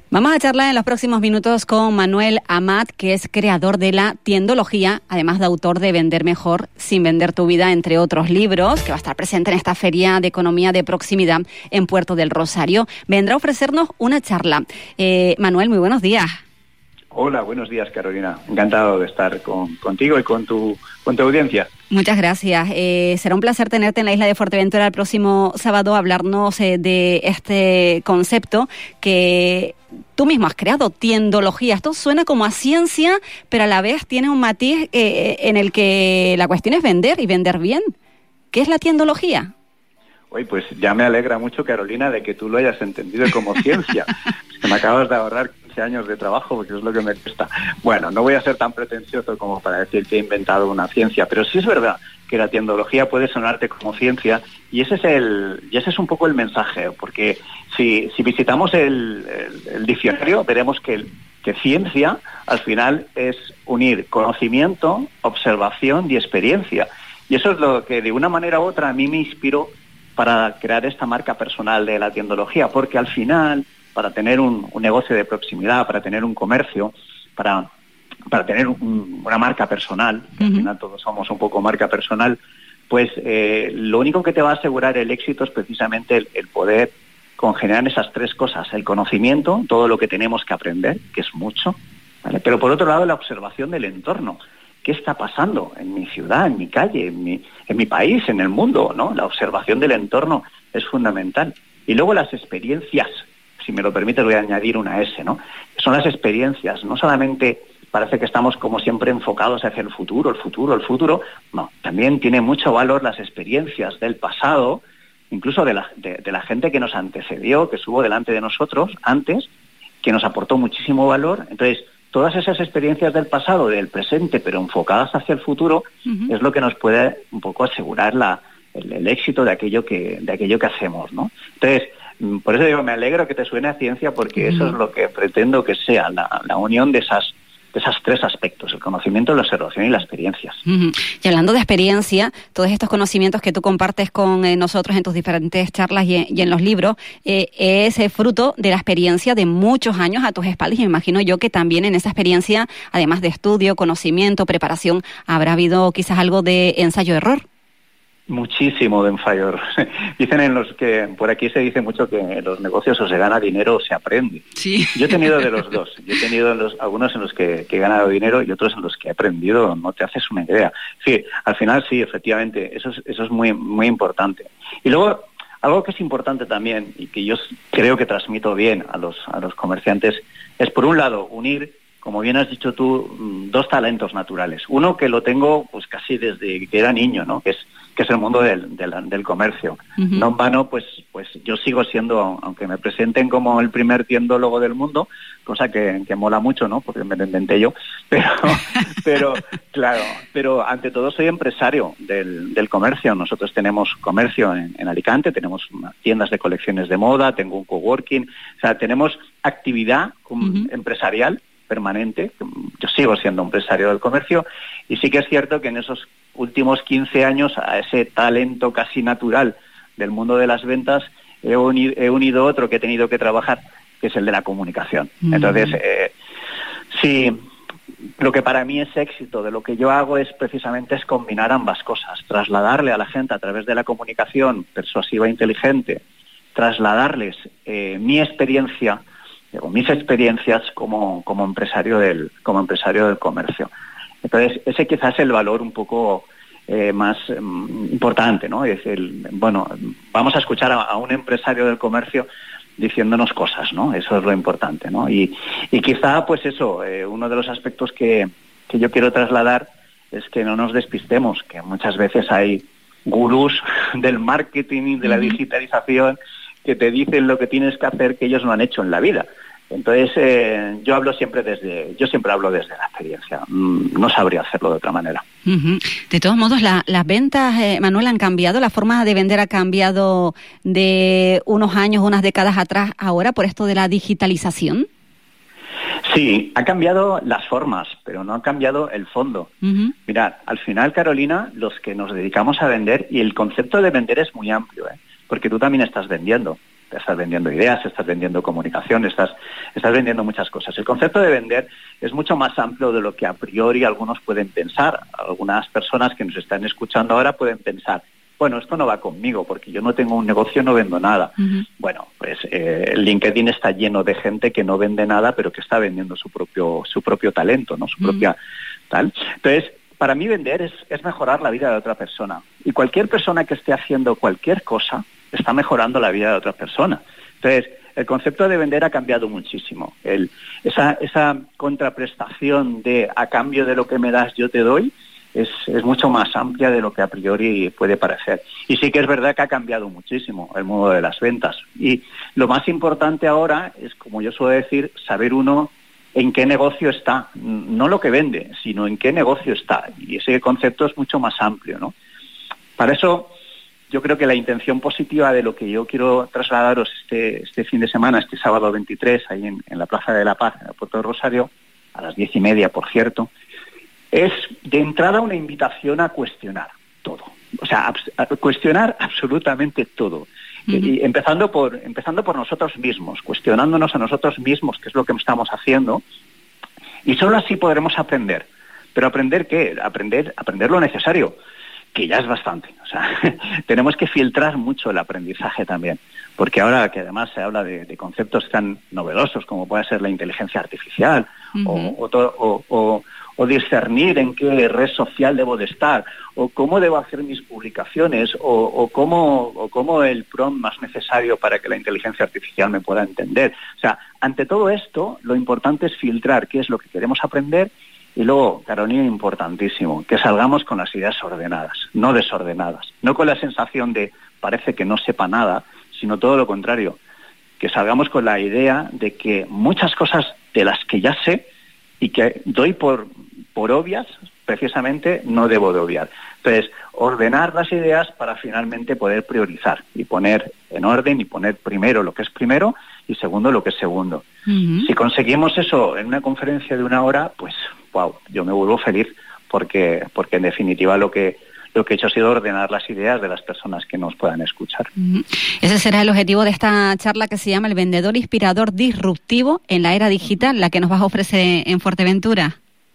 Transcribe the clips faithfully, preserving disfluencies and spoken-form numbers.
Vamos a charlar en los próximos minutos con Manuel Amat, que es creador de la Tiendología, además de autor de Vender Mejor sin Vender tu Vida, entre otros libros, que va a estar presente en esta Feria de Economía de Proximidad en Puerto del Rosario. Vendrá a ofrecernos una charla. Eh, Manuel, muy buenos días. Hola, buenos días, Carolina. Encantado de estar con, contigo y con tu, con tu audiencia. Muchas gracias. Eh, será un placer tenerte en la isla de Fuerteventura el próximo sábado, hablarnos eh, de este concepto que tú mismo has creado, tiendología. Esto suena como a ciencia, pero a la vez tiene un matiz eh, en el que la cuestión es vender y vender bien. ¿Qué es la tiendología? Oye, pues ya me alegra mucho, Carolina, de que tú lo hayas entendido como ciencia. Es que me acabas de ahorrar quince años de trabajo, porque es lo que me cuesta. Bueno, no voy a ser tan pretencioso como para decir que he inventado una ciencia, pero sí es verdad que la tiendología puede sonarte como ciencia, y ese es el y ese es un poco el mensaje, porque si, si visitamos el, el, el diccionario, veremos que, el, que ciencia al final es unir conocimiento, observación y experiencia. Y eso es lo que de una manera u otra a mí me inspiró para crear esta marca personal de la tiendología, porque al final, para tener un, un negocio de proximidad, para tener un comercio, para, para tener un, una marca personal, que uh-huh. al final todos somos un poco marca personal, pues eh, lo único que te va a asegurar el éxito es precisamente el, el poder congeniar esas tres cosas: el conocimiento, todo lo que tenemos que aprender, que es mucho, ¿vale? Pero por otro lado, la observación del entorno. ¿Qué está pasando en mi ciudad, en mi calle, en mi, en mi país, en el mundo, ¿no? La observación del entorno es fundamental. Y luego las experiencias, si me lo permite voy a añadir una S, ¿no? Son las experiencias, no solamente parece que estamos como siempre enfocados hacia el futuro, el futuro, el futuro, no, también tiene mucho valor las experiencias del pasado, incluso de la, de, de la gente que nos antecedió, que estuvo delante de nosotros antes, que nos aportó muchísimo valor. Entonces, todas esas experiencias del pasado, del presente, pero enfocadas hacia el futuro, uh-huh. es lo que nos puede un poco asegurar la, el, el éxito de aquello que de aquello que hacemos, ¿no? Entonces, por eso digo, me alegro que te suene a ciencia, porque uh-huh. eso es lo que pretendo que sea, la, la unión de esas de esos tres aspectos: el conocimiento, la observación y las experiencias. Uh-huh. Y hablando de experiencia, todos estos conocimientos que tú compartes con eh, nosotros en tus diferentes charlas y, y en los libros, eh, es eh, fruto de la experiencia de muchos años a tus espaldas, y me imagino yo que también en esa experiencia, además de estudio, conocimiento, preparación, habrá habido quizás algo de ensayo-error. Muchísimo de ensayo. Dicen en los que, por aquí se dice mucho que en los negocios o se gana dinero o se aprende. Sí. Yo he tenido de los dos. Yo he tenido los, algunos en los que, que he ganado dinero y otros en los que he aprendido. No te haces una idea. Sí, al final sí, efectivamente, eso es, eso es muy, muy importante. Y luego, algo que es importante también y que yo creo que transmito bien a los, a los comerciantes es, por un lado, unir, como bien has dicho tú, dos talentos naturales. Uno que lo tengo pues casi desde que era niño, ¿no? Que es que es el mundo del, del, del comercio. Uh-huh. No en vano, pues, pues yo sigo siendo, aunque me presenten como el primer tiendólogo del mundo, cosa que, que mola mucho, ¿no? Porque me lo inventé yo, pero, pero claro, pero ante todo soy empresario del, del comercio. Nosotros tenemos comercio en, en Alicante, tenemos tiendas de colecciones de moda, tengo un coworking, o sea, tenemos actividad uh-huh. empresarial permanente. Yo sigo siendo empresario del comercio, y sí que es cierto que en esos últimos quince años a ese talento casi natural del mundo de las ventas he unido, he unido otro que he tenido que trabajar, que es el de la comunicación. Mm. Entonces, eh, sí, lo que para mí es éxito de lo que yo hago es precisamente es combinar ambas cosas, trasladarle a la gente a través de la comunicación persuasiva e inteligente, trasladarles eh, mi experiencia, digo, mis experiencias como, como empresario del, como empresario del comercio. Entonces, ese quizás es el valor un poco eh, más um, importante, ¿no? Es el, bueno, vamos a escuchar a, a un empresario del comercio diciéndonos cosas, ¿no? Eso es lo importante, ¿no? Y, y quizá, pues eso, eh, uno de los aspectos que, que yo quiero trasladar es que no nos despistemos, que muchas veces hay gurús del marketing y de la digitalización que te dicen lo que tienes que hacer que ellos no han hecho en la vida. Entonces, eh, yo hablo siempre desde, yo siempre hablo desde la experiencia. Mm, no sabría hacerlo de otra manera. Uh-huh. De todos modos, la, las ventas, eh, Manuel, han cambiado. La forma de vender ha cambiado de unos años, unas décadas atrás, ahora por esto de la digitalización. Sí, ha cambiado las formas, pero no ha cambiado el fondo. Uh-huh. Mirad, al final, Carolina, los que nos dedicamos a vender, y el concepto de vender es muy amplio, ¿eh? Porque tú también estás vendiendo. estás vendiendo ideas, estás vendiendo comunicación, estás, estás vendiendo muchas cosas. El concepto de vender es mucho más amplio de lo que a priori algunos pueden pensar. Algunas personas que nos están escuchando ahora pueden pensar, bueno, esto no va conmigo porque yo no tengo un negocio, no vendo nada. Uh-huh. Bueno, pues eh, LinkedIn está lleno de gente que no vende nada, pero que está vendiendo su propio su propio talento, ¿no? Su uh-huh. propia tal. Entonces, para mí vender es, es mejorar la vida de otra persona. Y cualquier persona que esté haciendo cualquier cosa está mejorando la vida de otra persona. Entonces, el concepto de vender ha cambiado muchísimo. El, esa, esa contraprestación de a cambio de lo que me das yo te doy, Es, es mucho más amplia de lo que a priori puede parecer. Y sí que es verdad que ha cambiado muchísimo el modo de las ventas. Y lo más importante ahora es, como yo suelo decir, saber uno en qué negocio está. No lo que vende, sino en qué negocio está. Y ese concepto es mucho más amplio, ¿no? Para eso, yo creo que la intención positiva de lo que yo quiero trasladaros este, este fin de semana, este sábado veintitrés, ahí en, en la Plaza de la Paz, en el Puerto de Rosario, a las diez y media, por cierto, es de entrada una invitación a cuestionar todo, o sea, a cuestionar absolutamente todo, uh-huh. y empezando por empezando por nosotros mismos, cuestionándonos a nosotros mismos qué es lo que estamos haciendo, y solo así podremos aprender. Pero aprender qué, aprender aprender lo necesario, que ya es bastante. O sea, tenemos que filtrar mucho el aprendizaje también, porque ahora que además se habla de, de conceptos tan novedosos como puede ser la inteligencia artificial, uh-huh. o, o, to, o, o o discernir en qué red social debo de estar, o cómo debo hacer mis publicaciones, o, o, cómo, o cómo el prompt más necesario para que la inteligencia artificial me pueda entender. O sea, ante todo esto, lo importante es filtrar qué es lo que queremos aprender, y luego, Carolina, importantísimo, que salgamos con las ideas ordenadas, no desordenadas, no con la sensación de parece que no sepa nada, sino todo lo contrario, que salgamos con la idea de que muchas cosas de las que ya sé y que doy por, por obvias, precisamente no debo de obviar. Entonces, ordenar las ideas para finalmente poder priorizar y poner en orden y poner primero lo que es primero y segundo lo que es segundo. Uh-huh. Si conseguimos eso en una conferencia de una hora, pues, wow, yo me vuelvo feliz porque, porque en definitiva lo que lo que he hecho ha sido ordenar las ideas de las personas que nos puedan escuchar. Uh-huh. Ese será el objetivo de esta charla que se llama El vendedor inspirador disruptivo en la era digital, la que nos vas a ofrecer en Fuerteventura.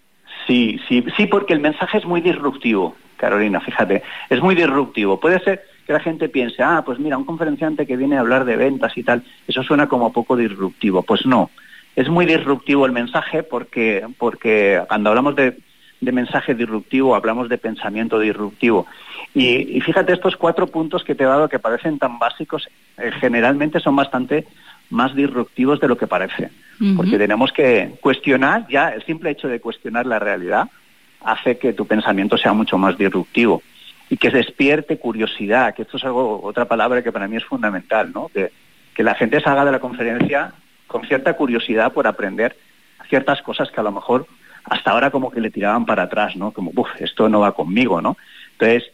Sí, sí, sí, porque el mensaje es muy disruptivo, Carolina, fíjate, es muy disruptivo. Puede ser que la gente piense, ah, pues mira, un conferenciante que viene a hablar de ventas y tal, eso suena como poco disruptivo. Pues no, es muy disruptivo el mensaje porque, porque cuando hablamos de de mensaje disruptivo, hablamos de pensamiento disruptivo. Y, y fíjate, estos cuatro puntos que te he dado que parecen tan básicos, eh, generalmente son bastante más disruptivos de lo que parece. Uh-huh. Porque tenemos que cuestionar, ya el simple hecho de cuestionar la realidad hace que tu pensamiento sea mucho más disruptivo y que despierte curiosidad, que esto es algo, otra palabra que para mí es fundamental, ¿no? Que, que la gente salga de la conferencia con cierta curiosidad por aprender ciertas cosas que a lo mejor hasta ahora como que le tiraban para atrás, ¿no? Como, uff, esto no va conmigo, ¿no? Entonces,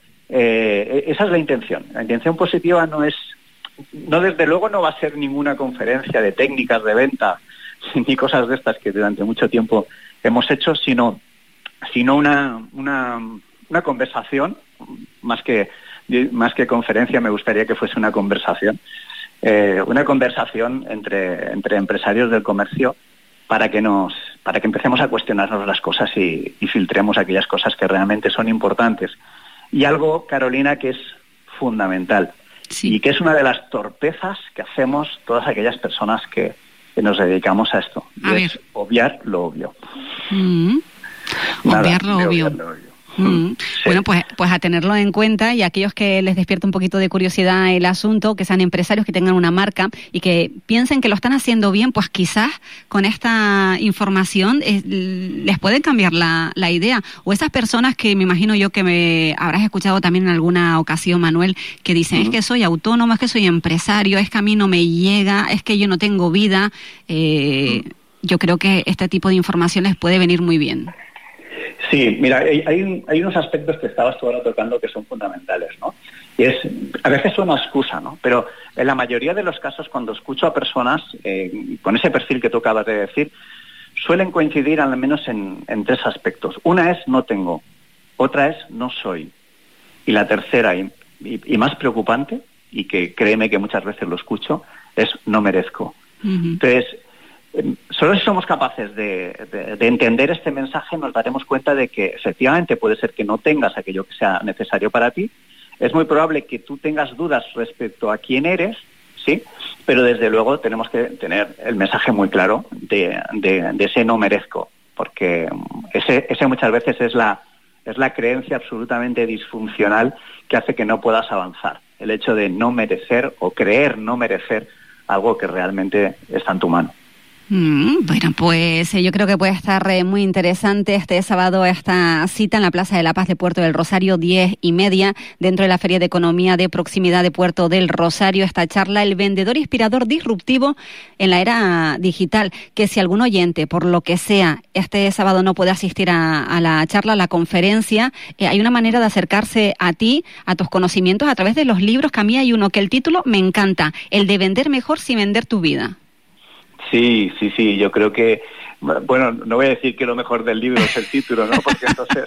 eh, esa es la intención. La intención positiva no es, no desde luego no va a ser ninguna conferencia de técnicas de venta ni cosas de estas que durante mucho tiempo hemos hecho, sino, sino una, una, una conversación, más que, más que conferencia, me gustaría que fuese una conversación, eh, una conversación entre, entre empresarios del comercio, para que nos, para que empecemos a cuestionarnos las cosas y, y filtremos aquellas cosas que realmente son importantes. Y algo, Carolina, que es fundamental, sí. y que es una de las torpezas que hacemos todas aquellas personas que, que nos dedicamos a esto, y a es ver. obviar lo obvio. Mm. Nada, obviar lo obvio. Obviar lo obvio. Mm. Sí. Bueno, pues, pues a tenerlo en cuenta, y a aquellos que les despierta un poquito de curiosidad el asunto, que sean empresarios que tengan una marca y que piensen que lo están haciendo bien, pues quizás con esta información eh, les puede cambiar la, la idea. O esas personas que me imagino yo que me habrás escuchado también en alguna ocasión, Manuel, que dicen, uh-huh. es que soy autónomo, es que soy empresario, es que a mí no me llega, es que yo no tengo vida. Eh, uh-huh. Yo creo que este tipo de información les puede venir muy bien. Sí, mira, hay, hay, hay unos aspectos que estabas tú ahora tocando que son fundamentales, ¿no? Y es, a veces es una excusa, ¿no? Pero en la mayoría de los casos, cuando escucho a personas eh, con ese perfil que tú acabas de decir, suelen coincidir al menos en, en tres aspectos. Una es no tengo, otra es no soy, y la tercera, y, y, y más preocupante, y que créeme que muchas veces lo escucho, es no merezco. Uh-huh. Entonces, eh, solo si somos capaces de, de, de entender este mensaje nos daremos cuenta de que efectivamente puede ser que no tengas aquello que sea necesario para ti. Es muy probable que tú tengas dudas respecto a quién eres, sí, pero desde luego tenemos que tener el mensaje muy claro de, de, de ese no merezco, porque ese, ese muchas veces es la, es la creencia absolutamente disfuncional que hace que no puedas avanzar. El hecho de no merecer o creer no merecer algo que realmente está en tu mano. Mm, bueno, pues eh, yo creo que puede estar eh, muy interesante este sábado esta cita en la Plaza de la Paz de Puerto del Rosario, diez y media, dentro de la Feria de Economía de Proximidad de Puerto del Rosario, esta charla, el vendedor inspirador disruptivo en la era digital, que si algún oyente, por lo que sea, este sábado no puede asistir a, a la charla, a la conferencia, eh, hay una manera de acercarse a ti, a tus conocimientos, a través de los libros, que a mí hay uno que el título me encanta, el de vender mejor sin vender tu vida. Sí, sí, sí, yo creo que, bueno, no voy a decir que lo mejor del libro es el título, ¿no? Porque entonces,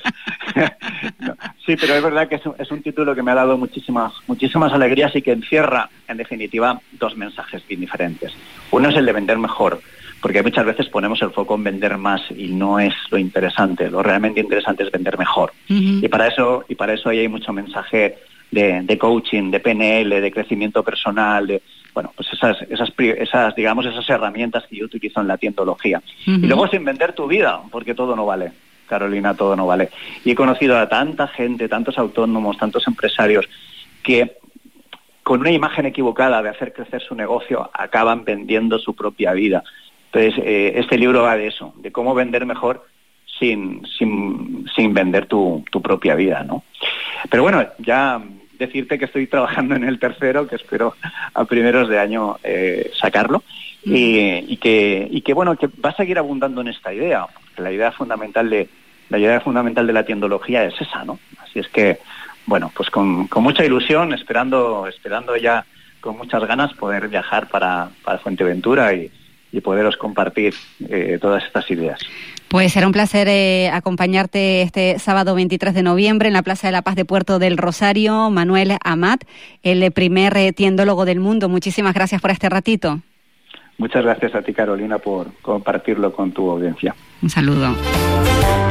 no. Sí, pero es verdad que es un, es un título que me ha dado muchísimas, muchísimas alegrías y que encierra, en definitiva, dos mensajes bien diferentes. Uno es el de vender mejor, porque muchas veces ponemos el foco en vender más y no es lo interesante, lo realmente interesante es vender mejor. Uh-huh. Y para eso, y para eso ahí hay mucho mensaje de, de coaching, de P N L, de crecimiento personal, de bueno, pues esas, esas, esas, digamos, esas herramientas que yo utilizo en la tiendología. Uh-huh. Y luego sin vender tu vida, porque todo no vale, Carolina, todo no vale. Y he conocido a tanta gente, tantos autónomos, tantos empresarios, que con una imagen equivocada de hacer crecer su negocio, acaban vendiendo su propia vida. Entonces, eh, este libro va de eso, de cómo vender mejor sin, sin, sin vender tu, tu propia vida, ¿no? Pero bueno, ya decirte que estoy trabajando en el tercero, que espero a primeros de año eh, sacarlo, mm. y, y que y que bueno, que va a seguir abundando en esta idea, porque la idea fundamental de la idea fundamental de la tiendología es esa, ¿no? Así es que, bueno, pues con, con mucha ilusión, esperando esperando ya con muchas ganas poder viajar para, para Fuerteventura y, y poderos compartir eh, todas estas ideas. Pues será un placer eh, acompañarte este sábado veintitrés de noviembre en la Plaza de la Paz de Puerto del Rosario. Manuel Amat, el primer eh, tiendólogo del mundo. Muchísimas gracias por este ratito. Muchas gracias a ti, Carolina, por compartirlo con tu audiencia. Un saludo.